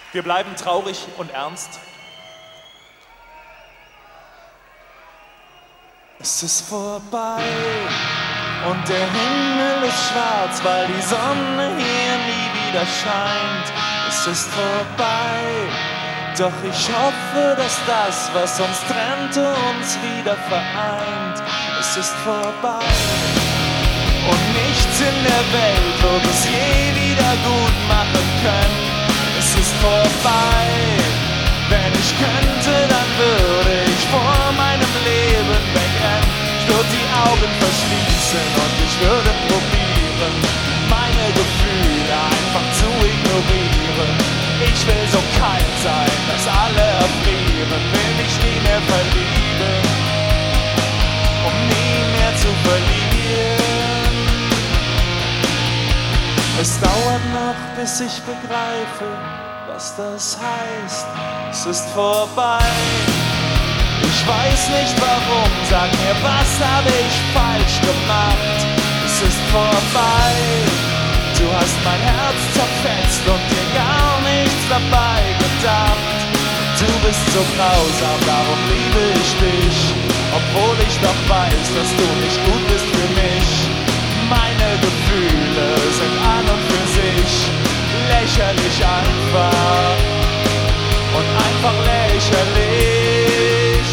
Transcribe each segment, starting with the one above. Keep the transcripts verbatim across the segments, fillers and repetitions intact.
Wir bleiben traurig und ernst. Es ist vorbei und der Himmel ist schwarz, weil die Sonne hier nie wieder scheint. Es ist vorbei, doch ich hoffe, dass das, was uns trennte, uns wieder vereint. Es ist vorbei und nichts in der Welt wird es je wieder gut machen können. Es ist vorbei, wenn ich könnte, dann würde ich vor meinem Leben wegrennen. Ich würde die Augen verschließen und ich würde probieren, meine Gefühle einfach zu ignorieren. Ich will so kalt sein, dass alle erfrieren, will mich nie mehr verlieben, um nie mehr zu verlieren. Es dauert noch, bis ich begreife, was das heißt. Es ist vorbei. Ich weiß nicht warum, sag mir, was habe ich falsch gemacht? Es ist vorbei. Du hast mein Herz zerfetzt und dir gar nichts dabei gedacht. Du bist so grausam, darum liebe ich dich, obwohl ich doch weiß, dass du nicht gut bist für mich. Meine Gefühle sind an und für sich lächerlich einfach und einfach lächerlich,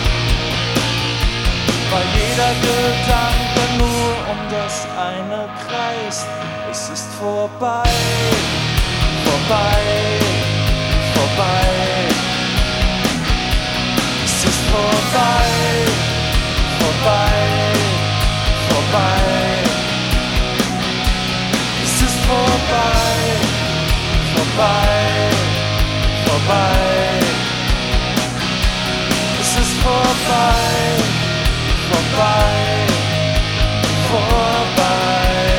weil jeder Gedanke nur um das eine kreist. Es ist vorbei, vorbei, vorbei. Es ist vorbei, vorbei, vorbei. Es ist vorbei, vorbei, vorbei. Es ist vorbei, vorbei, vorbei.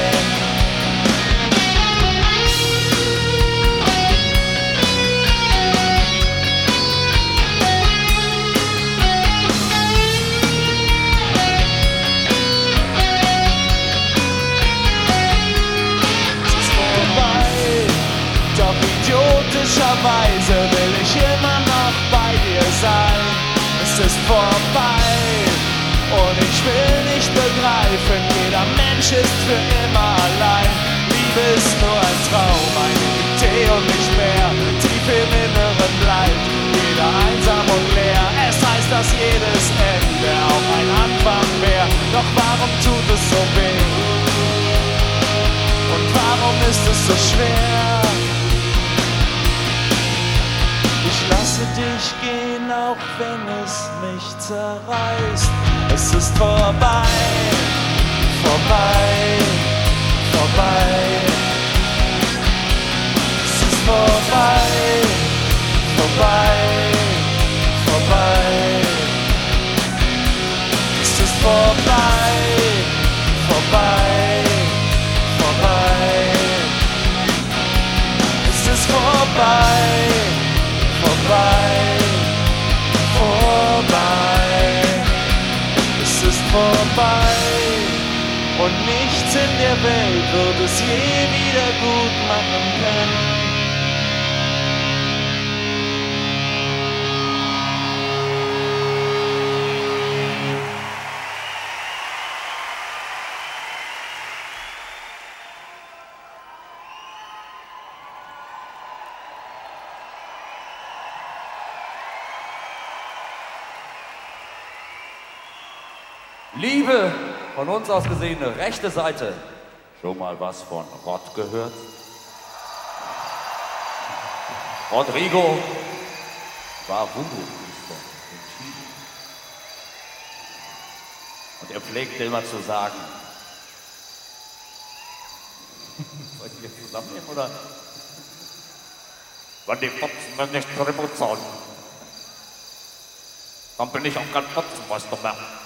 Idiotischerweise will ich immer noch bei dir sein. Es ist vorbei und ich will nicht begreifen, jeder Mensch ist für immer allein. Liebe ist nur ein Traum, eine Idee und nicht mehr. Tief im Inneren bleibt jeder einsam und leer. Es heißt, dass jedes Ende auch ein Anfang wäre. Doch warum tut es so weh? Und warum ist es so schwer? Ich lasse dich gehen, auch wenn es mich zerreißt. Es ist vorbei, vorbei, vorbei. Es ist vorbei, vorbei, vorbei. Es ist vorbei, vorbei, vorbei. Es ist vorbei. Vorbei, vorbei, es ist vorbei und nichts in der Welt wird es je wieder gut machen können. Liebe, von uns aus gesehene rechte Seite. Schon mal was von Rott gehört? Rodrigo war Voodoo-Priester in Chile. Und er pflegte immer zu sagen, soll ich die jetzt zusammennehmen oder? Wenn die Fotzen mir nicht kribbeln sollen, dann bin ich auch kein Fotzenmeister mehr.